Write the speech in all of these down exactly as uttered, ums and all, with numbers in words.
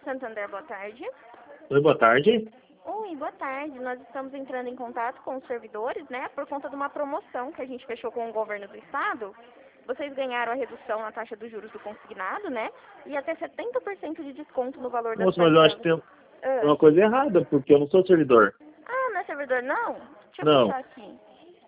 Santander, boa tarde. Oi, boa tarde. Oi, boa tarde. Nós estamos entrando em contato com os servidores, né, por conta de uma promoção que a gente fechou com o governo do estado. Vocês ganharam a redução na taxa dos juros do consignado, né, e até setenta por cento de desconto no valor das Moço, mas eu acho que tem Ah. uma coisa errada, porque eu não sou servidor. Ah, não é servidor, não? Deixa eu Não. puxar aqui.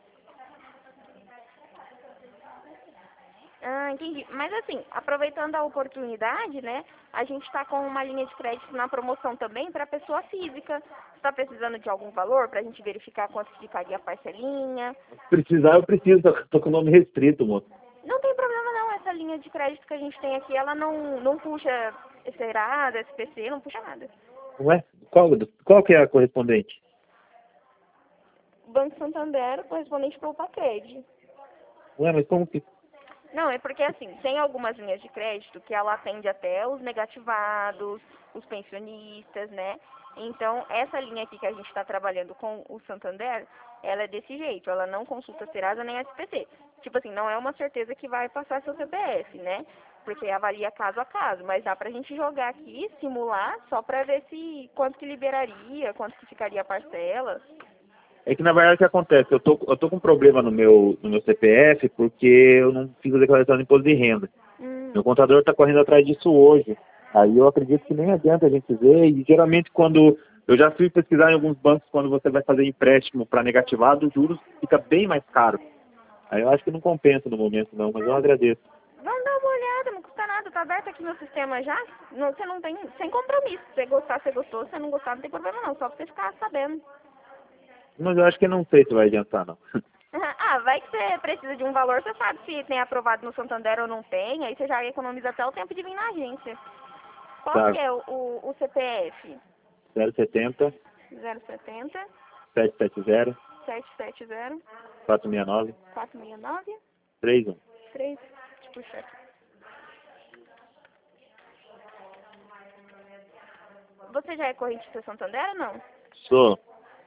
Ah, entendi. Mas assim, aproveitando a oportunidade, né, a gente está com uma linha de crédito na promoção também para pessoa física. Você está precisando de algum valor para a gente verificar quanto ficaria a parcelinha? Se precisar, eu preciso, tô, tô com o nome restrito, moço. Não tem problema não, essa linha de crédito que a gente tem aqui, ela não, não puxa Serasa, S P C, não puxa nada. Ué? Qual, qual que é a correspondente? Banco Santander, correspondente para o Pacred. Ué, mas como que... Não, é porque assim, tem algumas linhas de crédito que ela atende até os negativados, os pensionistas, né? Então, essa linha aqui que a gente está trabalhando com o Santander, ela é desse jeito, ela não consulta Serasa nem S P C. Tipo assim, não é uma certeza que vai passar seu C P F, né? Porque avalia caso a caso, mas dá pra gente jogar aqui, simular, só pra ver se quanto que liberaria, quanto que ficaria a parcela. É que na verdade o que acontece? Eu tô, eu tô com um problema no meu, no meu C P F porque eu não fiz a declaração de imposto de renda. Hum. Meu contador está correndo atrás disso hoje. Aí eu acredito que nem adianta a gente ver. E geralmente quando... Eu já fui pesquisar em alguns bancos, quando você vai fazer empréstimo para negativado, os juros fica bem mais caro. Aí eu acho que não compensa no momento não, mas eu agradeço. Vamos dar uma olhada, não custa nada, tá aberto aqui no sistema já. Não, você não tem, sem compromisso. Se você gostar, você gostou. Se você não gostar, não tem problema não, só pra você ficar sabendo. Mas eu acho que não sei se vai adiantar não. Ah, vai que você precisa de um valor, você sabe se tem aprovado no Santander ou não tem, aí você já economiza até o tempo de vir na agência. Qual Tá. que é o, o, o C P F? zero setenta, zero setenta, sete sete zero, sete sete zero, quatro seis nove, quatro seis nove, três um. três, tipo, chefe. Você já é correntista Santander ou não? Sou.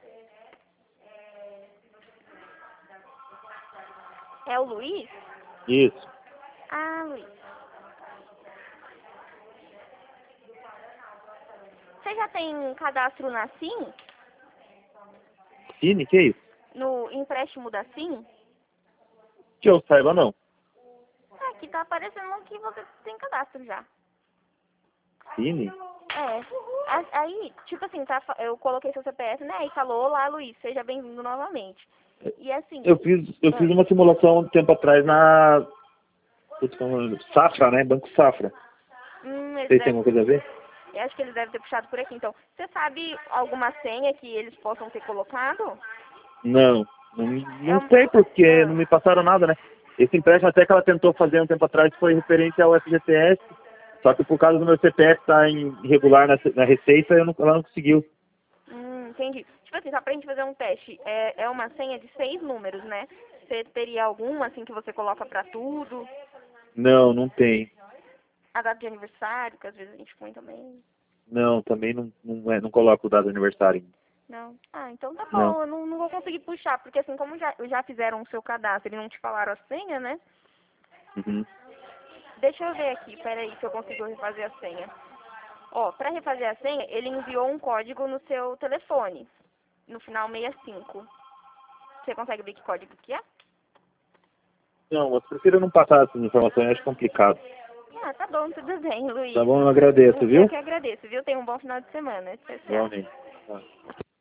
É o Luiz? Isso. Ah, Luiz. Você já tem cadastro na SIM? Cine, que é isso? No empréstimo da SIM? Que eu saiba não. Ah, aqui tá aparecendo que você tem cadastro já. Cine? É. A- Aí, tipo assim, tá, fa- eu coloquei seu C P F, né? E falou, olá, Luiz, seja bem-vindo novamente. E assim... Eu fiz, eu fiz uma simulação um tempo atrás na... Putz, como é o nome? Safra, né? Banco Safra. Hum, eles Vocês têm devem- alguma coisa a ver? eu acho que eles devem ter puxado por aqui, então. Você sabe alguma senha que eles possam ter colocado? Não. Não, É não um- sei porque Ah. não me passaram nada, né? Esse empréstimo até que ela tentou fazer um tempo atrás foi referente ao F G T S. Só que por causa do meu C P F estar irregular na, na Receita, eu não, ela não conseguiu. Hum, entendi. Tipo assim, só pra gente fazer um teste, é, é uma senha de seis números, né? Você teria alguma, assim, que você coloca pra tudo? Não, não tem. A data de aniversário, que às vezes a gente põe também. Não, também não, não, é, não coloco o dado do aniversário. Não. Ah, então tá bom, Não. eu não, não vou conseguir puxar, porque assim, como já, já fizeram o seu cadastro e não te falaram a senha, né? Uhum. Deixa eu ver aqui, peraí, se eu consigo refazer a senha. Ó, pra refazer a senha, ele enviou um código no seu telefone, no final sessenta e cinco. Você consegue ver que código que é? Não, eu prefiro não passar essas informações, acho complicado. Ah, tá bom, tudo bem, Luiz. Tá bom, eu agradeço, viu? Eu que agradeço, viu? Tenha um bom final de semana. Tchau, tchau. Igualmente. Tá.